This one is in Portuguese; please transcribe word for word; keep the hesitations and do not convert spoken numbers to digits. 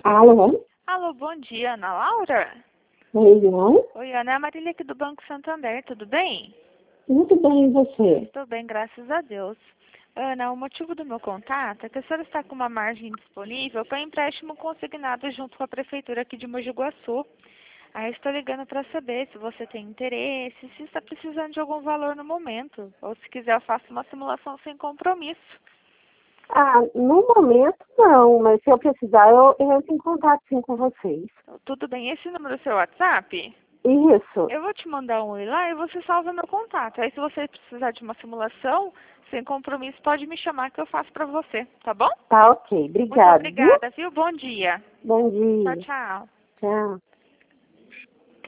Alô? Alô, bom dia, Ana Laura? Oi, não? Oi, Ana, é a Marília aqui do Banco Santander, tudo bem? Muito bem, e você? Estou bem, graças a Deus. Ana, o motivo do meu contato é que a senhora está com uma margem disponível para empréstimo consignado junto com a Prefeitura aqui de Mogi Guaçu. Aí estou ligando para saber se você tem interesse, se está precisando de algum valor no momento, ou se quiser eu faço uma simulação sem compromisso. Ah, no momento não, mas se eu precisar, eu, eu entro em contato sim com vocês. Tudo bem, esse número é o seu WhatsApp? Isso. Eu vou te mandar um oi lá e você salva meu contato. Aí se você precisar de uma simulação, sem compromisso, pode me chamar que eu faço pra você, tá bom? Tá ok, Muito obrigada, viu? obrigada, viu? Bom dia. Bom Tchau, dia. tchau. Tchau.